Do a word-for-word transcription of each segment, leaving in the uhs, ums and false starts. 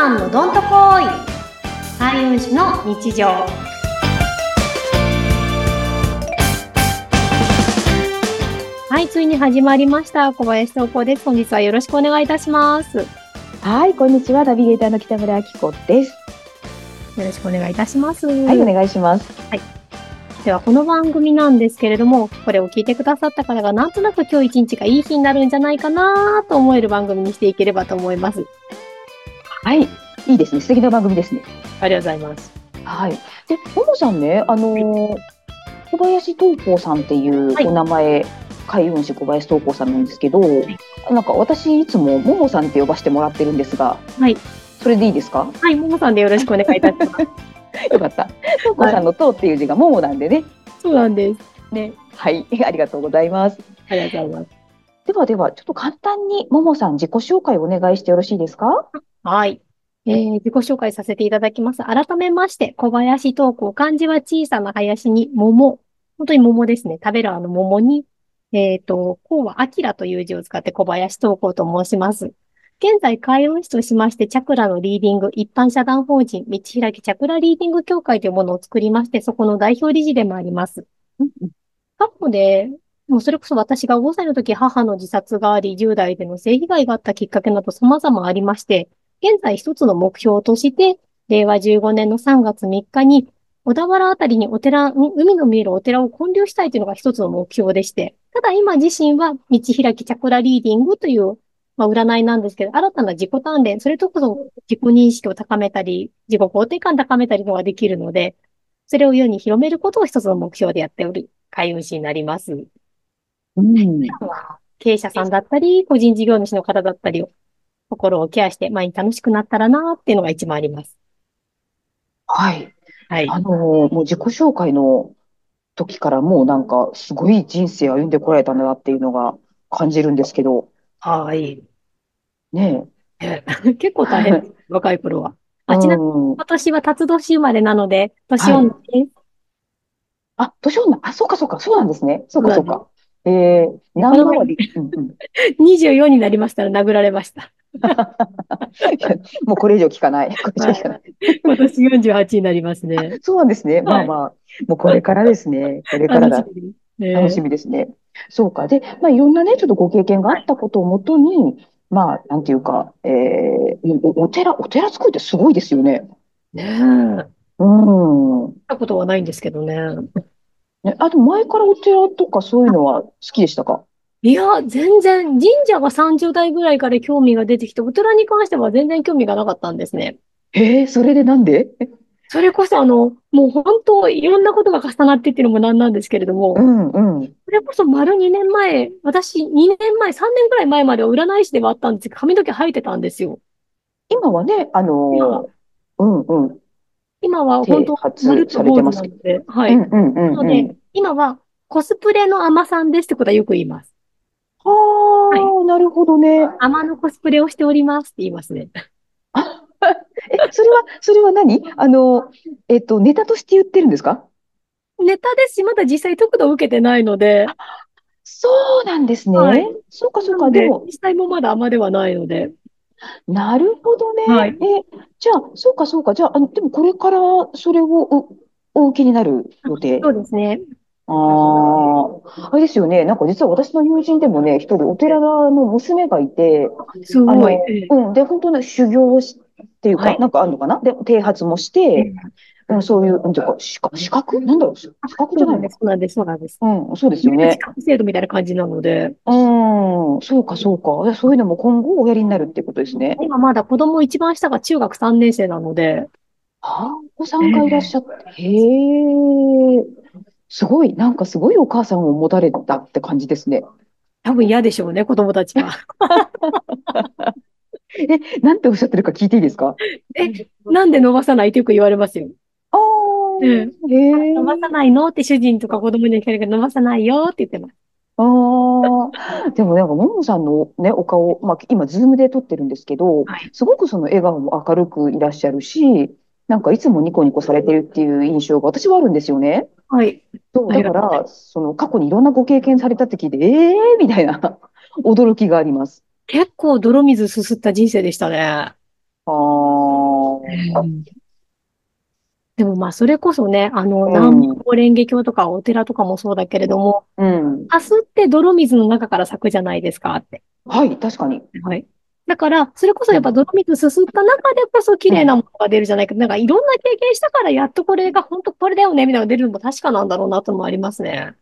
さんのどんとこい開運師の日常。はい、ついに始まりました。小林東子です。本日はよろしくお願いいたします。 はい、こんにちは。ナビゲーターの北村明子です。 よろしくお願いいたします。 はい、お願いします。 はい。では、この番組なんですけれども、これを聞いてくださった方がなんとなく今日一日がいい日になるんじゃないかなと思える番組にしていければと思います。 はい、いいですね。素敵な番組ですね。 ありがとうございます。 はい。で、ももさんね、あのー、小林東子さんっていうお名前、はい、開運師小林東子さんなんですけど、はい、なんか私いつもももさんって呼ばせてもらってるんですが、はい。それでいいですか？ はい、ももさんでよろしくお願いいたします。 よかった。東子さんの東っていう字がももなんでね。 そうなんです。ね。 はい、ありがとうございます。 ありがとうございます。 ではでは、ちょっと簡単にももさん自己紹介をお願いしてよろしいですか？ はい。えー、自己紹介させていただきます。改めまして、小林東子。漢字は小さな林に桃。本当に桃ですね。食べるあの桃に、えっと、こうは明という字を使って小林東子と申します。現在、開運師としまして、チャクラのリーディング、一般社団法人、道開きチャクラリーディング協会というものを作りまして、そこの代表理事でもあります。過去で、もうそれこそ私がごさいの時、母の自殺があり、じゅう代での性被害があったきっかけなど様々ありまして、現在一つの目標として、れいわじゅうごねんのさんがつみっかに、小田原あたりにお寺、海の見えるお寺を建立したいというのが一つの目標でして、ただ今自身は道開きチャクラリーディングという、まあ、占いなんですけど、新たな自己鍛錬、それとこそ自己認識を高めたり、自己肯定感高めたりのができるので、それを世に広めることを一つの目標でやっておる開運師になります。 うん。 経営者さんだったり、個人事業主の方だったりを、心をケアして毎日楽しくなったらなっていうのが一番あります。 はい。 はい。 あのー、もう自己紹介の時からもうなんかすごい人生歩んでこられたんだなっていうのが感じるんですけど。 はい。 ねえ。結構大変です。 え。 若い頃は。 うあ、ちなみにん。 今年は辰年生まれなので、年女はい。 です。 あ、年女。あ、そうかそうか。そうなんですね。そうそうなんです。 かそうか。えー、 でこの前、 何回り。うんうん。 にじゅうよんになりましたら殴られました。 いやもうこれ以上聞かない。これ以はい。 上聞かない。 今年よんじゅうはちになりますあ、 ね。 そうなんですね。まはい。 あまあ、もうこれからですね。これからだ。 楽しみです。 楽しね。 みですね。そうか。で、まあ、いろんなね、ちょっとご経験があはい。 ったことをもとに、まあ、なんていうか、えー、お、お寺、お寺作りってすごいですよね。 ねえ。行っうん。 たことはないんですけどね。 ね、あと前からお寺とかそういうのは好きでしたか？ いや、全然、神社がさんじゅう代ぐらいから興味が出てきて、お寺に関しては全然興味がなかったんですね。 へえ、それでなんで？ それこそあの、もう本当いろんなことが重なってっていうのもなんなんですけれども、 うんうん。 それこそ丸にねんまえ、私にねんまえ、さんねんぐらい前までは占い師ではあったんですけど、髪の毛生えてたんですよ。 今はね、あの今、 ーうんうん、 今は本剃当、まる髪っと坊主されてますけど。 なので、はい。 うんうんうなので、 んうん。 今はコスプレの海女さんですってことはよく言います。はい。 はあ、なるほどね。 海女のコスプレをしておりますって言いますね。 あ、え、それは、それは何あの、えっと、ネタとして言ってるんですか？ ネタですし、まだ実際特度を受けてないので、 そうなんですね。 はい。 そうか、そうか。でなので、 も、 実際もまだ海女ではないので、 なるほどね。 はい。 え、じゃあ、そうか、そうか。じゃあ、あの、でもこれからそれをお、お受けになる予定？ そうですね。 ああ、あれですよね。なんか実は私の友人でもね、一人お寺の娘がいて、 すごい。 あの、 ええ。 うん。で、本当に修行をし、っていうか、 はい。 なんかあるのかなで、剃髪もして、 ええ。 うん、そういう、なんていうか、資格、資格なんだろう、資格じゃないのか。 そうなんです。そうなんです。そうなんです。 うん、そうですよ入試ね。 格制度みたいな感じなので、 うん、そうか、そうか。でそういうのも今後おやりになるっていうことですね。 今まだ子供一番下が中学さんねん生なので、 ああ、お子さえんがいらっしゃえ。 って、へえ、すごい、なんかすごいお母さんを持たれたって感じですね。 多分嫌でしょうね、子供たちは。 え、なんておっしゃってるか聞いていいですか？ え、なんで伸ばさないってよく言われますよ。 あええ。 あ、へ伸ばさえ、 ないのって主人とか子供に聞かれるけど、伸ばさないよって言ってます。 ああ、でもなんか、ももさんのね、お顔、まあ、今、ズームで撮ってるんですけど、 はい。 すごくその笑顔も明るくいらっしゃるし、なんかいつもニコニコされてるっていう印象が私はあるんですよね。 はい。 そう、 ありがとうございだから、 ます。 その過去にいろんなご経験されたって聞いて、ええー、みたいな驚きがあります。 結構泥水すすった人生でしたね。 ああ、 うん。でもまあ、それこそね、あの、 う南無ん、 妙蓮華経とかお寺とかもそうだけれども、 うん。 蓮って泥水の中から咲くじゃないですかって。 はい、確かに。 はい。だから、それこそうん、 やっぱ泥水すすった中でこそ綺うん。 麗なものが出るじゃないか。なんかいろんな経験したからやっとこれが本当これだよね、みたいなのが出るのも確かなんだろうなともありますね。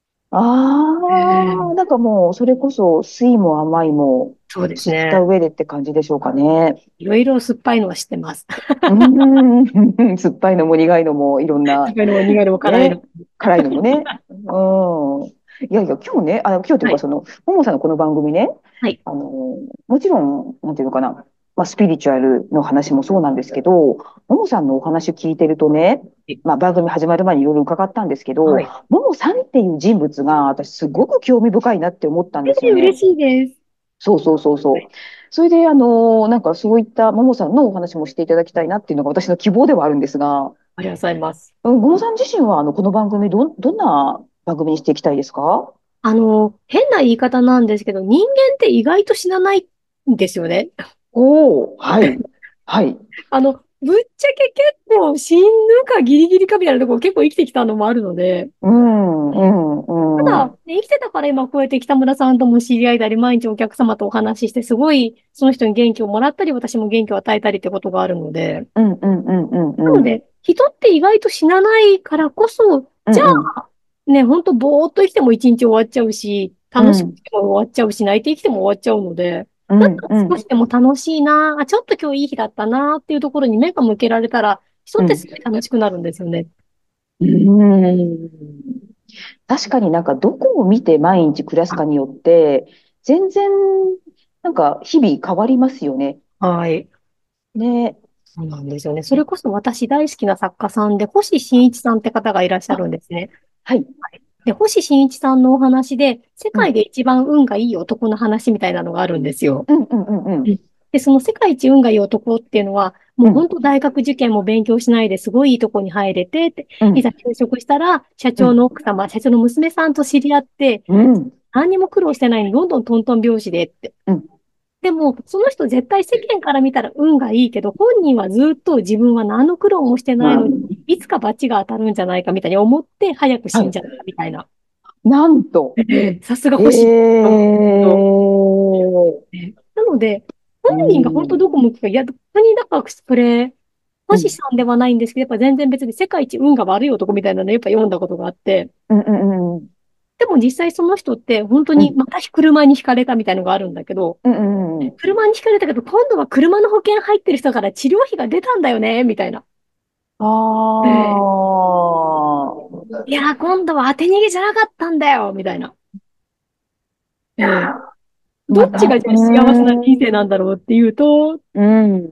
ああ、なんかもう、それこそ、酸いも甘いもそうです知ったね。 上でって感じでしょうかね。 いろいろ酸っぱいのは知ってます。 うーん、酸っぱいのも苦いのも、いろんな、 酸っぱいのも苦いのも辛いのね、 も。 辛いのもね。うん。いやいや、今日ね、あの、今日というか、 はい。 その、ももさんのこの番組ね、 はい。 あの、もちろん、なんていうのかな、まあ、スピリチュアルの話もそうなんですけど、ももさんのお話聞いてるとね、まあ、番組始まる前にいろいろ伺ったんですけど、 はい。 ももさんっていう人物が、私、すごく興味深いなって思ったんですよね。 嬉しいです。 そうそうそうそう。 はい。 それで、あの、なんかそういったももさんのお話もしていただきたいなっていうのが私の希望ではあるんですが、 ありがとうございます。 うん、ももさん自身は、あの、この番組、どん、どんな番組にしていきたいですか？ あの、変な言い方なんですけど、人間って意外と死なないんですよね。 おおー、はい、はい、 あの、ぶっちゃけ結構死ぬかギリギリかみたいなところ結構生きてきたのもあるので、 うん、うん、うん、 ただ、ね、生きてたから今こうやって北村さんとも知り合いだり、毎日お客様とお話しして、すごいその人に元気をもらったり、私も元気を与えたりってことがあるので、 うん、うん、うん、うん、うん、 なので、人って意外と死なないからこそ、じゃうん、 あ、ね、ほんとぼーっと生きても一日終わっちゃうし、楽しくうん、 ても終わっちゃうし、泣いて生きても終わっちゃうので、 うん、 だったらうん、 少しでも楽しいな、あ、ちょっと今日いい日だったなっていうところに目が向けられたら、人ってうん、 すごい楽しくなるんですよね。 うん。確かになんかどこを見て毎日暮らすかによって、全然、なんか日々変わりますよね。 はい。 ね。 そうなんですよね。それこそ私大好きな作家さんで、星新一さんって方がいらっしゃあ、 るんですね。 はい。 で、星新一さんのお話で、世うん、 界で一番運がいい男の話みたいなのがあるんですよ。 うん、うん、うん、うん。 うん。で、その世界一運がいい男っていうのは、もうん、 う本当大学受験も勉強しないですごいいいとこに入れて、ってうん、 いざ就職したら、社長うん、 の奥様、社長の娘さんと知り合って、 うん、 何にも苦労してないのにどんどんトントン拍子でって。 うん、 でも、その人絶対世間から見たら運がいいけど、本人はずっと自分は何の苦労もしてないのに、いつか罰が当たるんじゃないかみたいに思って、早くはい。 死んじゃったみたいな。 なんと。 ええ、さすがえ星と思うんですけど、 え、 ね、なので、本う人が本当どん、 こ向くか、いや、本当にだからそれ、 うん、 星さんではないんですけど、やっぱ全然別に世界一運が悪い男みたいなのやっぱ読んだことがあって、 うん、うん、うん、 でも実際その人って本当うん、 にまた車に轢かれたみたいなのがあるんだけど、 うん、うん。 車に轢かれたけど、今度は車の保険入ってる人から治療費が出たんだよね、みたいな。 あええ、いあ、 やー、今度は当て逃げじゃなかったんだよ、みたいな。ええ、どまた、 っちがじゃあ幸せな人生なんだろうっていうと、 うん、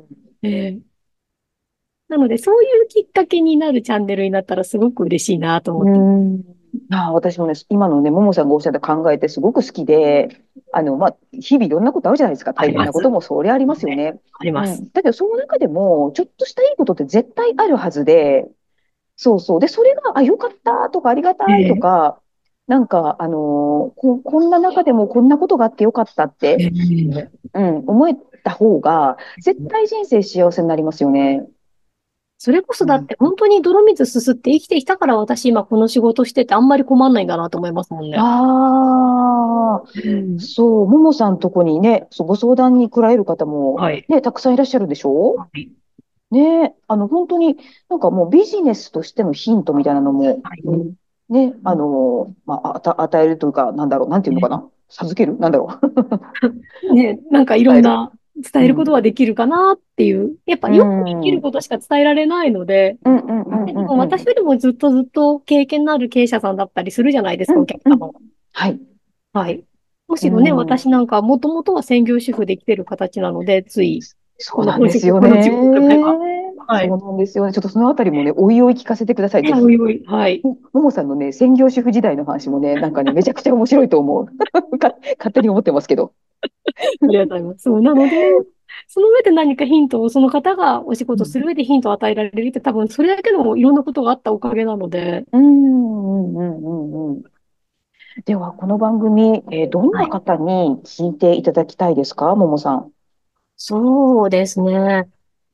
ええ、なので、そういうきっかけになるチャンネルになったらすごく嬉しいなと思うってます。 ん。ああ、私もね、今のね、ももさんがおっしゃった考えってすごく好きで、あの、まあ、日々いろんなことあるじゃないですか。大変なことあります。 もそりゃありますよね。 ね。 あります。 うん。だけど、その中でも、ちょっとしたいいことって絶対あるはずで、そうそう。で、それが、あ、よかったとか、ありがたいとええ、 か、なんか、あのーこ、こんな中でもこんなことがあってよかったっえて、 え、 うん、思えた方が、絶対人生幸せになりますよね。 それこそうん。 だって本当に泥水すすって生きてきたから私今この仕事しててあんまり困んないんだなと思いますもんね。 ああ、 うん。 そう、ももさんとこにね、そうご相談に来られる方もはい。 ね、たくさんいらっしゃるでしょ？ はい。 ね、あの、本当になんかもうビジネスとしてのヒントみたいなのも、 はい。 ね、あの、まあ、あた、与えるというか、なんだろう、なんていうのかね、 な。授けるなんだろう。 ね、なんかいろ伝える。 んな伝えることうん。 はできるかなっていう。やっぱうよく生きん。うん、 ることしか伝えられないので、 うん、うん、うん、 でもうん。 私よりもずっとずっと経験のある経営者さんだったりするじゃないですか、おうん、うん。 客様は。 はい。 はい。むうしろね、私ん。 なんかもともとは専業主婦で来てる形なので、つい、このそうなん本職、 ですよね。 この仕事とかが。はい。 そうなんですよね。ちょっとそのあたりもね、おいおい聞かせてください、ぜね、おひ。 いおい、はい。 もももさんのね、専業主婦時代の話もね、なんかね、めちゃくちゃ面白いと思う。か勝手に思ってますけど。 ありがとうございます。そう、なので、その上で何かヒントを、その方がお仕うん。 事する上でヒントを与えられるって多分それだけでもいろんなことがあったおかげなので、 うん、うん、うん、うん。うん。では、この番組、えーどんはい。 な方に聞いていただきたいですか、ももさん。 そうですね。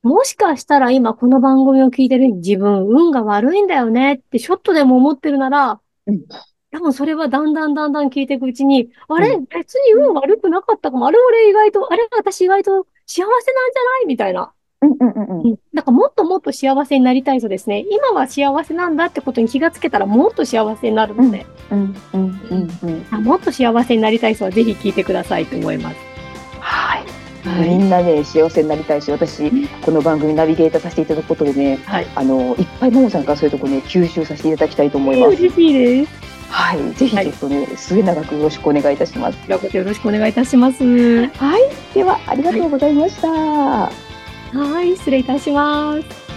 もしかしたら今この番組を聞いてる自分、運が悪いんだよねってちょっとでも思ってるなら、 うん、 多分それはだんだんだんだん聞いていくうちに、あれうん、 別に運悪くなかったかも。あれ俺意外と、あれ私意外と幸せなんじゃないみたいな。 うん、うん、うん、 うん。なんかもっともっと幸せになりたいとですね、今は幸せなんだってことに気がつけたらもっと幸せになるうん、 ので、 うん、うん、 うん。 うん。 あ、もっと幸せになりたい人はぜひ聞いてくださいと思います。 はい。 はい。 みんなね、幸せになりたいし、私、この番組ナビゲーターさせていただくことでね、 はい。 あの、いっぱいももさんからそういうとこね、吸収させていただきたいと思います。 嬉しいです。 はい。ぜひはい。こちょっとね、末永くよろしくお願いいたします。 ちらこそよろしくお願いいたします。ははい。では、ありがとい。 うございました。 はい。失礼いたします。